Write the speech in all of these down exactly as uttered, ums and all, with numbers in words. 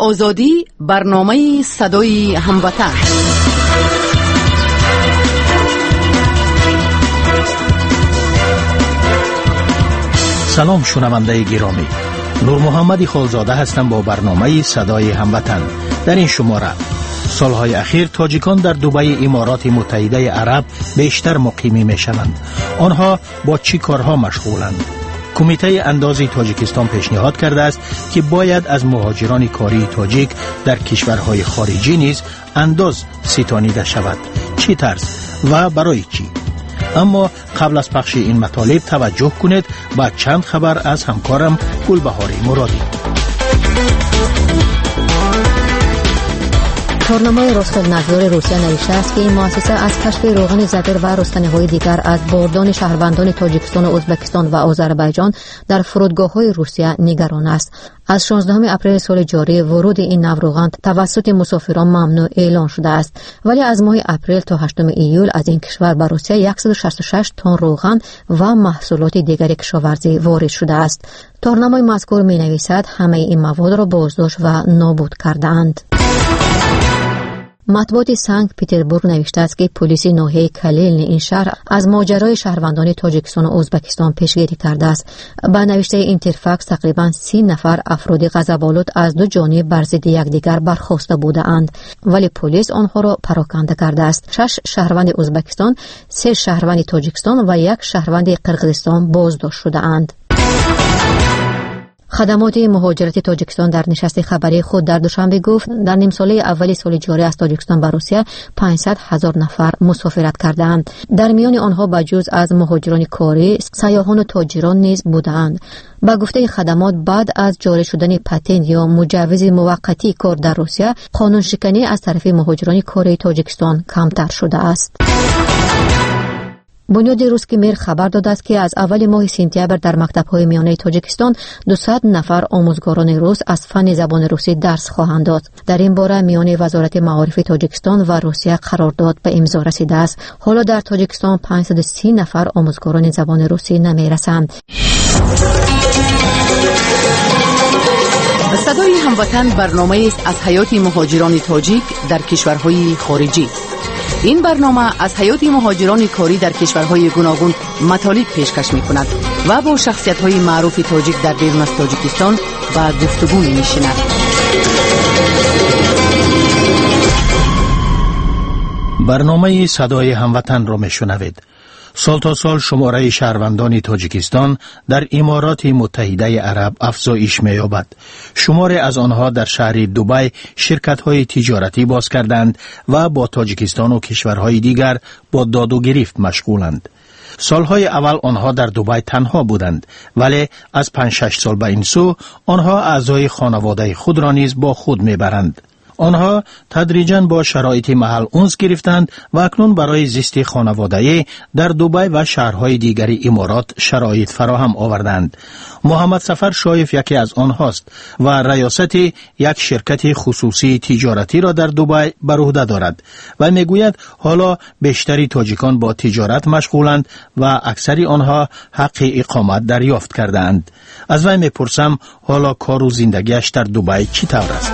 آزادی، برنامه صدای هموطن. سلام شنونده گرامی، نور محمد خالزاده هستم با برنامه صدای هموطن. در این شماره سالهای اخیر تاجیکان در دبی امارات متحده عرب بیشتر مقیمی می شوند. آنها با چی کارها مشغولند؟ کمیته اندازی تاجیکستان پیشنهاد کرده است که باید از مهاجران کاری تاجیک در کشورهای خارجی نیز انداز ستانیده شود. چی طرز و برای چی؟ اما قبل از پخش این مطالب توجه کنید با چند خبر از همکارم گلبهاری مرادی. کارنامه روسپلنادزور روسیه نوشته است که این مؤسسه از کشف روغن زغیر و رستنی‌های دیگر از بردان شهروندان تاجیکستان و ازبکستان و آذربایجان در فرودگاه‌های روسیه نگران است. از شانزدهم اپریل سال جاری ورود این نوع روغن توسط مسافران ممنوع اعلان شده است، ولی از ماه اپریل تا هشتم ایول از این کشور به روسیه صد و شصت و شش تن روغن و محصولات دیگر کشاورزی وارد شده است. کارنامه مذکور می‌نویسد همه این مواد را بازداشت و نابود کرده‌اند. مطبوعات سنت پترزبورگ نوشته است که پلیس ناحیه کلیل این شهر از ماجرای شهروندان تاجیکستان و ازبکستان پیشگیری کرده است. با نوشته اینترفاکس تقریباً سی نفر افراد غضب‌آلود از دو جانب بر ضد یکدیگر برخاسته بودند، ولی پلیس آنها را پراکنده کرده است. شش شهروند ازبکستان، سه شهروند تاجیکستان و یک شهروند قرقیزستان بازداشت شده‌اند. خدمات مهاجرت تاجیکستان در نشست خبری خود در دوشنبه گفت در نیم ساله اول سال جاری از تاجیکستان به روسیه پانصد هزار نفر مسافرت کردند. در میان آنها بجز از مهاجران کاری، سیاحان و تاجران نیز بودند. با گفته خدمات بعد از جاری شدن پتنت یا مجوز موقتی کار در روسیه، قانون شکنی از طرف مهاجران کاری تاجیکستان کمتر شده است. بنیاد روسکی میر خبر داده است که از اول ماه سپتامبر در مکتب‌های میانه تاجیکستان دویست نفر آموزگاران روس از فن زبان روسی درس خواهند داد. در این باره میان وزارت معارف تاجیکستان و روسیه قرارداد به امضا رسیده است. حالا در تاجیکستان پانصد و سی نفر آموزگاران زبان روسی نمی‌رسند. صدای هموطن برنامه است از حیات مهاجران تاجیک در کشورهای خارجی. این برنامه از حیات مهاجران کاری در کشورهای گوناگون مطالب پیشکش می‌کند و با شخصیت‌های معروف تاجیک در بیرون از تاجیکستان با گفتگو می‌نشیند. برنامه صدای هموطن را میشنوید. سال تا سال شماره شهروندان تاجیکستان در امارات متحده عرب افزایش می‌یابد. شماره از آنها در شهر دبی شرکت‌های تجارتی باز کردند و با تاجیکستان و کشورهای دیگر با داد و گریفت مشغولند. سالهای اول آنها در دبی تنها بودند، ولی از پنج شش سال به این سو آنها اعضای خانواده خود را نیز با خود میبرند. آنها تدریجاً با شرایط محل انس گرفتند و اکنون برای زیست خانوادگی در دبی و شهرهای دیگری امارات شرایط فراهم آوردند. محمد سفر شایف یکی از آنهاست و ریاست یک شرکت خصوصی تجارتی را در دبی بر عهده دارد و میگوید حالا بیشتری تاجیکان با تجارت مشغولند و اکثری آنها حق اقامت دریافت کردند. از وی میپرسم حالا کار و زندگیش در دبی چی طور است؟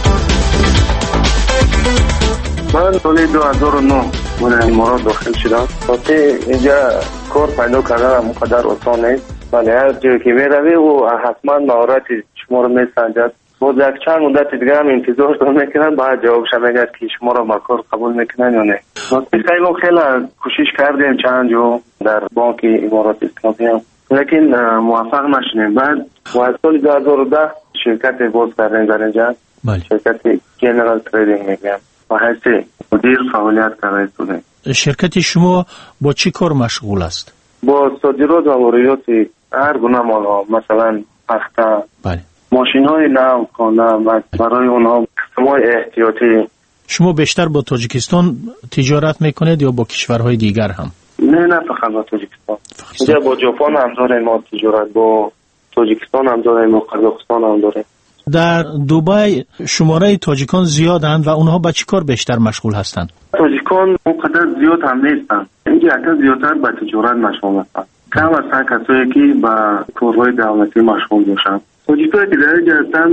من سال دو هزار و نه من امارات داخل شدم. وقتی اینجا کار پیدا کردن مقدر آسان نیست، ولی هر جایی که میروی و حتما مهارت شما رو میسنجد. باز یک چند مدت دیگه هم انتظار دارم میکنن بعد جوابش میگه که شما رو با کار قبول میکنن یا نه. وقتی خیلی خیلی کوشش کردیم چند جو در بانک امارات اسلامی هم، لیکن موفق نشدیم. بعد و سال دو هزار و ده شرکت باز کردیم در اینجا. شرکت جنرال تریدینگ میگم و حیث مدیر فعالیت کرده بودیم. شرکت شما با چی کار مشغول است؟ با صادرات و واردات هر گونه مال، مثلا پخته، بله، ماشین های نو کانه و برای اونها قسم‌های احتیاطی. شما بیشتر با تاجیکستان تجارت میکنید یا با کشورهای دیگر هم؟ نه نه فقط با تاجیکستان. اینجا با ژاپن هم داریم ما تجارت، با تاجیکستان هم داریم و قزاقستان هم داریم. در دبی شماره تاجیکان زیادند و اونها با چی کار بیشتر مشغول هستند؟ تاجیکان اونقدر زیاد هم نیستند. اینجا حتی زیادتر با تجارت مشغول هستند. کم هستند کسایی که با کارهای دولتی مشغول باشند. تاجیکایی که در اینجا هستند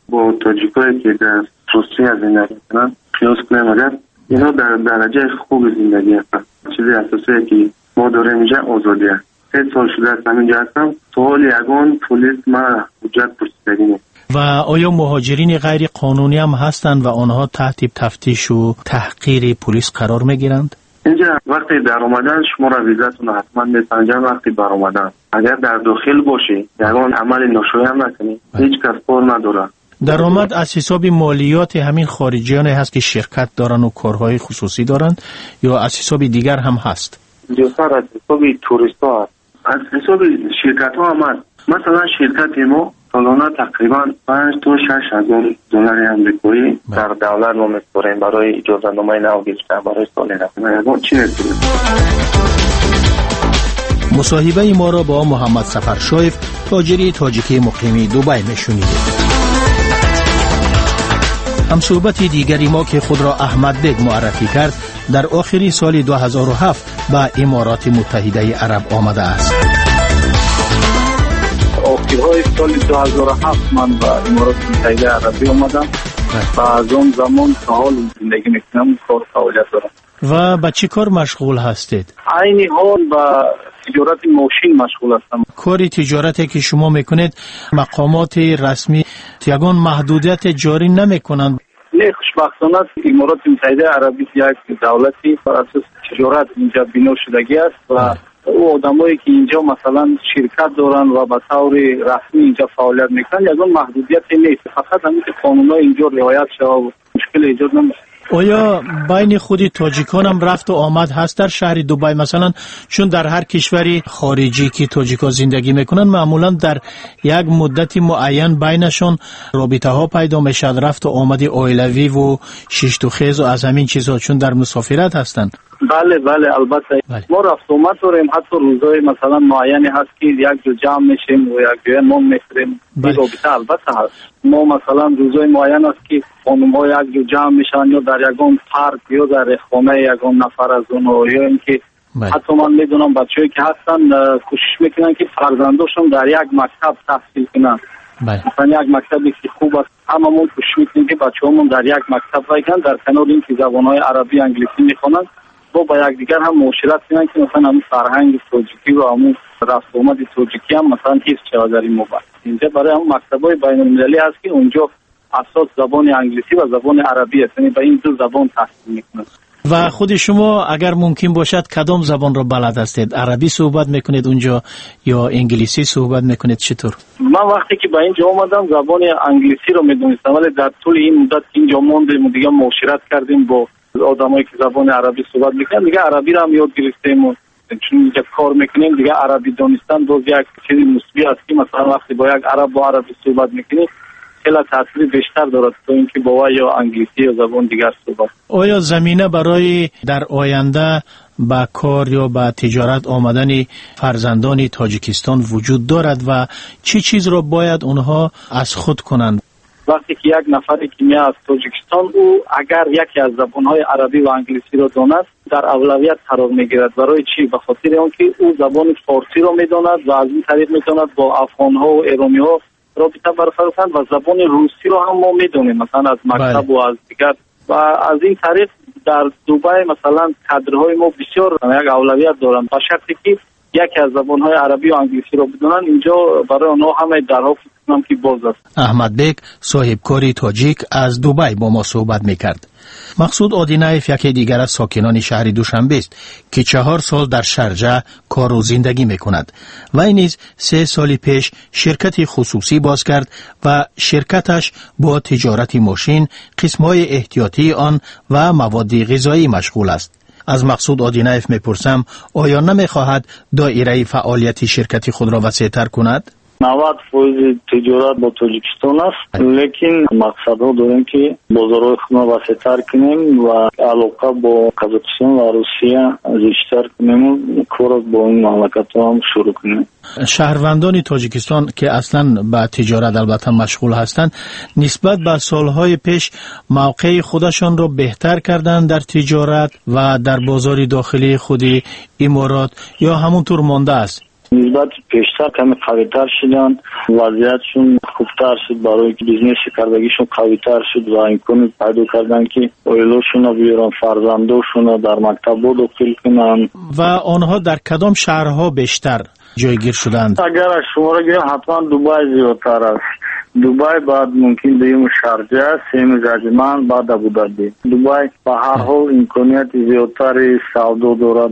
با تاجیکایی که در روسیه زندگی میکنن قیاس کنیم، اگر اینا در درجه خوب زندگی هستن. چیزی اساسی که ما داریم اینجا آزادی است. سه سال شده است همینجا هستم. سوال یگان پلیس ما حجت پرسیدگی نیست. و آیا مهاجرین غیر قانونی هم هستند و آنها تحت تفتیش و تحقیر پلیس قرار میگیرند؟ اینجا وقتی در اومدن شما را ویزاتون حتما میسنجن. وقتی بر اومدن اگر در داخل باشی یگان عمل ناشایان نکنی هیچ کس کار نداره. درآمد از حساب مالیات همین خارجیان هست که شرکت دارن و کارهای خصوصی دارند یا از حساب دیگر هم هست؟ جسر از حساب توریست ها هست، از حساب شرکت ها هم هست. مثلا شرکت ما سالانه تقریبا پنج تا شش هزار دلار امریکایی در دولت ما میسپاریم برای اجازه نامه نو گرفتن برای سال نو. چی نمی‌کنیم؟ مصاحبه ما را با محمد سفرشایف تاجری تاجیکی مقیم دبی میشنیدید. هم صحبت دیگری ما که خود را احمد بیگ معرفی کرد در آخری سال دو هزار و هفت به امارات متحده عرب آمده است. آخرهای سال دو هزار و هفت من به امارات متحده عربی آمدم و از اون زمان تا حال زندگی میکنم، کار فعالیت دارم. و به چی کار مشغول هستید؟ عینی حال به تجارت ماشین مشغول هستم. کاری تجارتی که شما میکنید مقامات رسمی یگان محدودیت جاری نمیکنند؟ نه، خوشبختانه امارات متحده عربی یک دولتی بر اساس تجارت اینجا بنا شدگی است و او آدمایی که اینجا مثلا شرکت دارن و به طور رسمی اینجا فعالیت میکنن یگان محدودیتی نیست، فقط همین که قانون‌های اینجا رعایت شه و مشکل ایجاد نمیشه. آیا بین خودی تاجیکان هم رفت و آمد هست در شهر دبی؟ مثلا چون در هر کشوری خارجی که تاجیکا زندگی میکنن معمولا در یک مدت معین بینشون رابطه ها پیدا میشد، رفت و آمد عائلوی و شش و خیز و از همین چیزها چون در مسافرت هستند. بله بله البته بله. ما رفت آمد داریم، حتی روزای مثلا معینی هست که یک جو جمع میشیم و یک جای نون میخوریم. بله. رابطه البته هست. ما مثلا روزای معین است که خانم‌ها یک جو جمع میشن یا در یگان پارک یا در خانه یگان نفر از اونها یا اینکه بله. حتی من میدونم بچه‌ای که هستن کوشش میکنن که فرزنداشون در یک مکتب تحصیل کنن. بله. مثلا یک مکتبی که خوب است هممون کوشش میکنیم که بچه‌هامون در یک مکتب باشن، در کنار اینکه زبان‌های عربی انگلیسی میخونن با با یک دیگر هم معاشرت کنن که مثلا همین فرهنگ تاجیکی و همون رفت آمد تاجیکی هم مثلا حفظ شود در این موقع. اینجا برای هم مکتب‌های بین‌المللی هست که اونجا اساس زبان انگلیسی و زبان عربی است، یعنی به این دو زبان تحصیل میکنند. و خود شما اگر ممکن باشد کدام زبان را بلد هستید؟ عربی صحبت میکنید اونجا یا انگلیسی صحبت میکنید؟ چطور؟ من وقتی که به اینجا اومدم زبان انگلیسی رو میدونستم، ولی در طول این مدت که اینجا موندیم و دیگه معاشرت کردیم با آدمایی که زبان عربی صحبت میکنن دیگه عربی رو هم یاد گرفتیم و چون اینجا کار میکنیم دیگه عربی دانستن باز یک چیزی مثبت است که مثلا وقتی با یک عرب با عربی صحبت میکنیم خیلی تاثیر بیشتر دارد تا اینکه با یا انگلیسی یا زبان دیگر صحبت. آیا زمینه برای در آینده با کار یا با تجارت آمدن فرزندان تاجیکستان وجود دارد و چی چیز را باید اونها از خود کنند؟ وقتی که یک نفری که میاد از تاجیکستان او اگر یکی از زبان‌های عربی و انگلیسی را داند در اولویت قرار میگیرد. برای چی؟ به خاطر اینکه او زبان فارسی را میداند و از این طریق میتواند با افغان‌ها و ایرانی‌ها رابطه برقرار کند و زبان روسی را هم ما میدونیم مثلا از مکتب بله. و از دیگر و از این طریق در دبی مثلا کادرهای ما بسیار یک اولویت دارند با شرطی که یکی از زبان‌های عربی و انگلیسی را بدونن. اینجا برای آنها همه درها فکر کنم که باز است. احمد بیگ صاحب کاری تاجیک از دبی با ما صحبت میکرد. مقصود آدینایف یکی دیگر از ساکنان شهر دوشنبه است که چهار سال در شارجه کار و زندگی میکند. وی نیز سه سال پیش شرکتی خصوصی باز کرد و شرکتش با تجارت ماشین، قسم‌های احتیاطی آن و مواد غذایی مشغول است. از مقصود آدینایف میپرسم آیا نمیخواهد دایره فعالیت شرکتی خود را وسیع‌تر کند؟ نود درصد تجارت با تاجیکستان است، لیکن مقصد ها داریم که بازارهای خود را وسیع‌تر کنیم و علاقه با قزاقستان و روسیه زیادتر کنیم و کار با این مملکت ها هم شروع کنیم. شهروندان تاجیکستان که اصلا با تجارت البته مشغول هستند نسبت به سالهای پیش موقع خودشان را بهتر کردن در تجارت و در بازار داخلی خودی امارات یا همونطور مانده است؟ نسبت پیشتر کمی قوی‌تر شدن، وضعیتشون خوبتر شد، برای بیزنس کردگیشون قوی‌تر شد و امکان پیدا کردن که اویلوشون رو بیارن، فرزندوشون رو در مکتب بود داخل کنن. و آنها در کدام شهرها بیشتر جایگیر شدند؟ اگر شماره گیرم حتما دوبای زیادتر است. دوبای بعد ممکن دویم شارجه، سیم زاجمان، بعد ابودابی. دوبای به هر حال امکانیت زیادتری سودا دارد.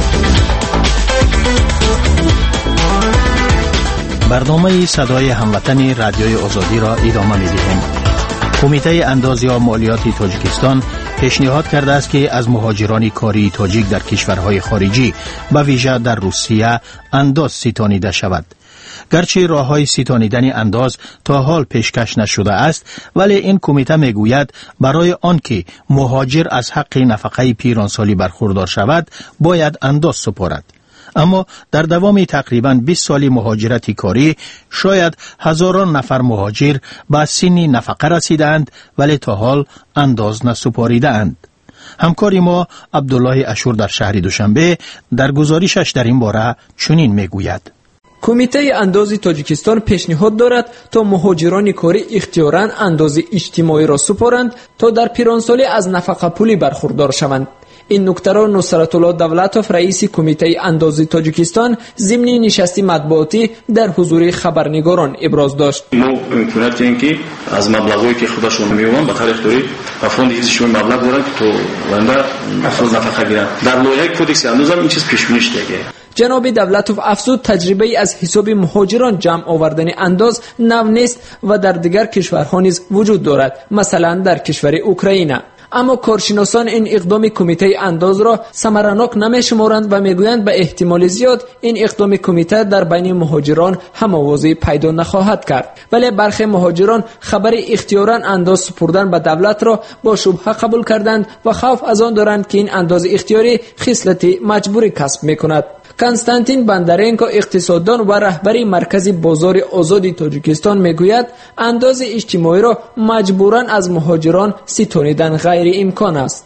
برنامه صدای هموطن رادیوی آزادی را ادامه می‌دهیم. کمیته اندازه مالیاتی تاجیکستان پیشنهاد کرده است که از مهاجران کاری تاجیک در کشورهای خارجی به ویژه در روسیه انداز ستانیده شود. گرچه راه‌های ستانیدن انداز تا حال پیشکش نشده است، ولی این کمیته میگوید برای آنکه مهاجر از حق نفقه پیرانسالی برخوردار شود باید انداز سپارد. اما در دوام تقریباً بیست سالی مهاجرت کاری شاید هزاران نفر مهاجر به سن نفقه رسیدند ولی تا حال انداز نسپاریده اند. همکار ما عبدالله اشور در شهر دوشنبه در گزارشش در این باره چنین میگوید: کمیته انداز تاجیکستان پیشنهاد دارد تا مهاجران کاری اختیاراً انداز اجتماعی را سپارند تا در پیرانسالی از نفقه پولی برخوردار شوند. این نکته را نصرت الله دولتوف رئیس کمیته اندازه تاجیکستان ضمن نشست مطبوعاتی در حضور خبرنگاران ابراز داشت. ما امکانات این که از مبلغی که خودشون میومن به طریق اختیاری فوند حزبشون مبلغ دارن که تو ونده افراد نفقه گیرن. در لایحه کدکس انداز هم این چیز پیش بینی شده. جناب دولتوف افزود تجربه از حساب مهاجران جمع آوردن انداز نو نیست و در دیگر کشورها نیز وجود دارد، مثلا در کشور اوکراین. اما کارشناسان این اقدام کمیته انداز را ثمرناک نمی‌شمارند و میگویند به احتمال زیاد این اقدام کمیته در بین مهاجران هم‌آوازی پیدا نخواهد کرد. ولی برخی مهاجران خبر اختیاراً انداز سپردن به دولت را با شبهه قبول کردند و خوف از آن دارند که این انداز اختیاری خصلت مجبوری کسب می‌کند. کنستانتین بندرنکو اقتصاددان و رهبری مرکز بازار آزاد تاجیکستان میگوید انداز اجتماعی را مجبوراً از مهاجران ستانیدن غیر امکان است.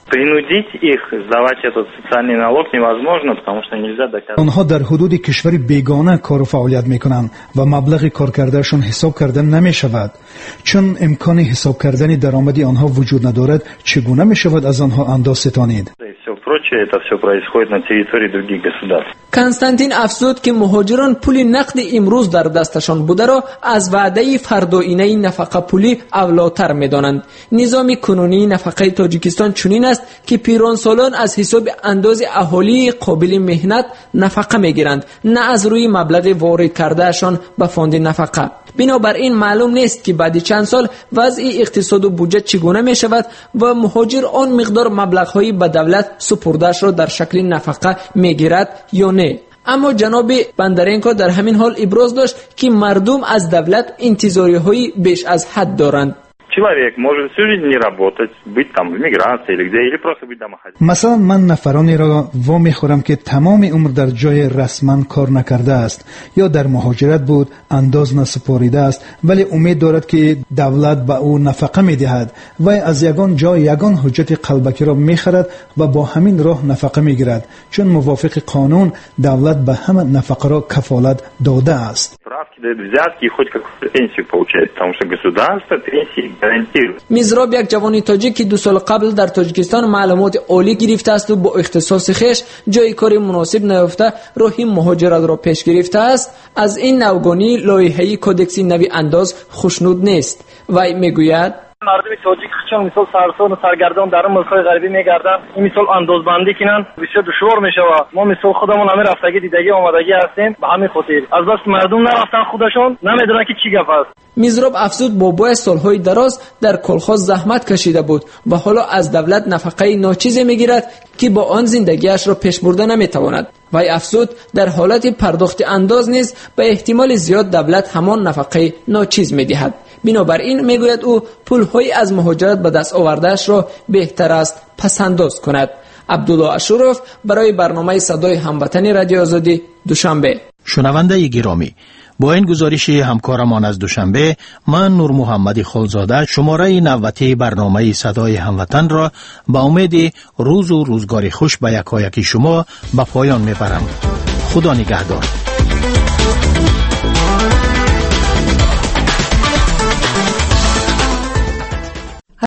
آنها در حدود کشور بیگانه کار و فعالیت میکنند و مبلغ کار کردهشان حساب کردن نمی شود. چون امکان حساب کردن درآمدی آنها وجود ندارد، چگونه می شود از آنها انداز ستانید؟ Это все происходит на территории других государств. کنستانتین افزود که مهاجران پول نقد امروز در دستشان بوده را از وعده فرداینه نفقه پولی اولاتر می‌دانند. نظام کنونی نفقه تاجیکستان چنین است که پیرانسالان از حساب انداز اهالی قابل مهنت نفقه می‌گیرند، نه از روی مبلغ وارد کردهشان به فاند نفقه. بنابراین معلوم نیست که بعد چند سال وضع اقتصاد و بودجه چگونه می شود و مهاجر آن مقدار مبلغ‌های به دولت سپرده‌اش را در شکل نفقه می‌گیرد یا نه. اما جناب بندرنکو در همین حال ابراز داشت که مردم از دولت انتظاری‌های بیش از حد دارند. Человек может всю жизнь не работать, быть там в миграции или где, или просто быть домохозяйством. مثلا من نفرانی را وا میخورم که تمام عمر در جای رسما کار نکرده است یا در مهاجرت بود، انداز نسپاریده است، ولی امید دارد که دولت به او نفقه میدهد و از یگان جای یگان حجت قلبکی را میخرد و با همین راه نفقه میگیرد، چون موافق قانون دولت به همه نفقه را کفالت داده است. взятки и хоть какую-то пенсию получает, потому что государство пенсии гарантирует. میزراب یک جوان تاجیک که دو سال قبل در تاجیکستان معلومات عالی گرفته است و با اختصاص خویش جای کاری مناسب نیافته راه مهاجرت را پیش گرفته است، از این نوگانی لایحه کدکس نوی انداز خوشنود نیست. وی میگوید مردم تاجیک چون مثال سرسان و سرگردان در ملک‌های غربی میگردن، این مثال اندازبندی کنن بسیار دشوار میشه و ما مثال خودمون همه رفتگی دیدگی آمدگی هستیم، به همین خاطر از بس مردم نرفتن خودشون نمیدونن که چی گپ است. میزراب افزود بابای سالهای دراز در کلخاز زحمت کشیده بود و حالا از دولت نفقه ناچیزی میگیرد که با آن زندگیش را پیش برده نمیتواند. وی افزود در حالت پرداخت انداز نیز به احتمال زیاد دولت همان نفقه ناچیز میدهد. بنابراین میگوید او پول‌های از مهاجرت به دست آورده‌اش را بهتر است پسنداز کند. عبدالله اشورف برای برنامه صدای هموطن رادیو آزادی دوشنبه. شنونده گرامی، با این گزارش همکارمان از دوشنبه، من نور محمد خلزاده شماره نوبتی برنامه صدای هموطن را با امید روز و روزگار خوش به یکایک شما به پایان میبرم. خدا نگهدار.